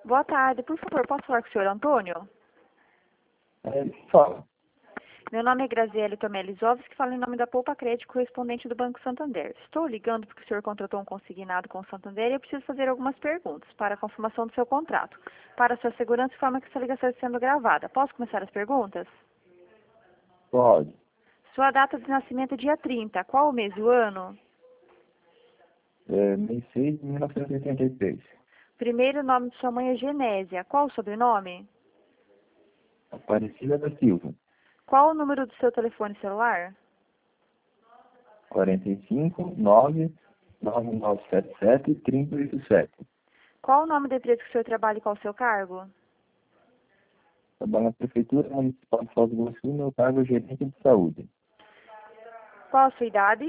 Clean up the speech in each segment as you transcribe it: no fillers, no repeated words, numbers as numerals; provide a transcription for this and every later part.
Boa tarde, por favor, posso falar com o senhor Antônio? Fala. Meu nome é Graziele Tomé Lisovski, falo em nome da Poupa Crédito, correspondente do Banco Santander. Estou ligando porque o senhor contratou um consignado com o Santander e eu preciso fazer algumas perguntas para a confirmação do seu contrato. Para sua segurança, informa que essa ligação está sendo gravada. Posso começar as perguntas? Pode. Sua data de nascimento é dia 30. Qual o mês e o ano? Mês 6 de 1983. Primeiro nome de sua mãe é Genésia. Qual o sobrenome? Aparecida da Silva. Qual o número do seu telefone celular? 45 9 9977 3087. Qual o nome da empresa que o senhor trabalha e qual o seu cargo? Trabalho na Prefeitura Municipal de Foz do Iguaçu, meu cargo é gerente de saúde. Qual a sua idade?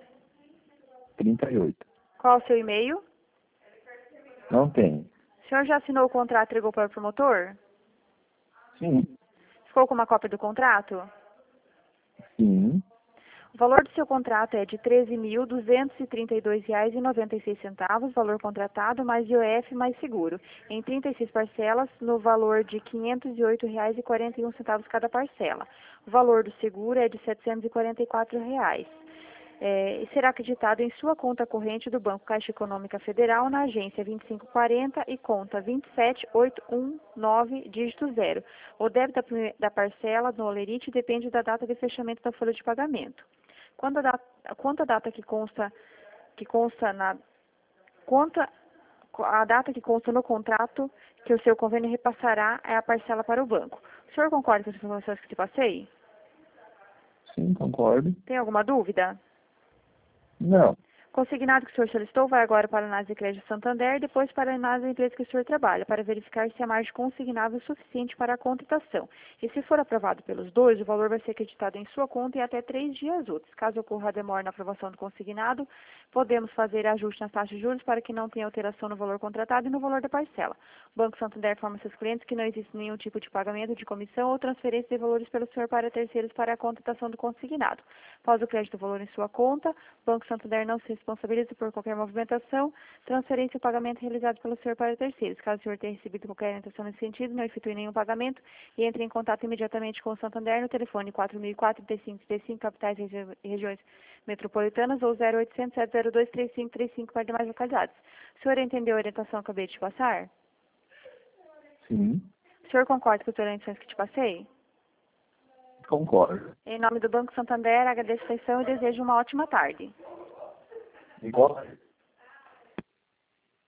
38. Qual o seu e-mail? Não tenho. O senhor já assinou o contrato e entregou para o promotor? Sim. Ficou com uma cópia do contrato? Sim. O valor do seu contrato é de R$ 13.232,96, valor contratado, mais IOF, mais seguro, em 36 parcelas, no valor de R$ 508,41 cada parcela. O valor do seguro é de R$ 744. E será acreditado em sua conta corrente do Banco Caixa Econômica Federal na agência 2540 e conta 27819, dígito 0. O débito da parcela no Olerite depende da data de fechamento da folha de pagamento. A data que consta no contrato que o seu convênio repassará é a parcela para o banco. O senhor concorda com as informações que te passei? Sim, concordo. Tem alguma dúvida? Não. Consignado que o senhor solicitou vai agora para a análise de crédito Santander e depois para a análise da empresa que o senhor trabalha, para verificar se a margem consignável é suficiente para a contratação. E se for aprovado pelos dois, o valor vai ser acreditado em sua conta em até 3 dias úteis. Caso ocorra a demora na aprovação do consignado, podemos fazer ajuste nas taxas de juros para que não tenha alteração no valor contratado e no valor da parcela. O Banco Santander informa seus clientes que não existe nenhum tipo de pagamento de comissão ou transferência de valores pelo senhor para terceiros para a contratação do consignado. Após o crédito do valor em sua conta, o Banco Santander não se responsabiliza por qualquer movimentação, transferência ou pagamento realizado pelo senhor para terceiros. Caso o senhor tenha recebido qualquer orientação nesse sentido, não efetue nenhum pagamento e entre em contato imediatamente com o Santander no telefone 4004-3535, capitais e regiões metropolitanas, ou 0800-702-3535 para demais localidades. O senhor entendeu a orientação que eu acabei de te passar? Sim. O senhor concorda com as orientações que te passei? Concordo. Em nome do Banco Santander, agradeço a atenção e desejo uma ótima tarde. Igual.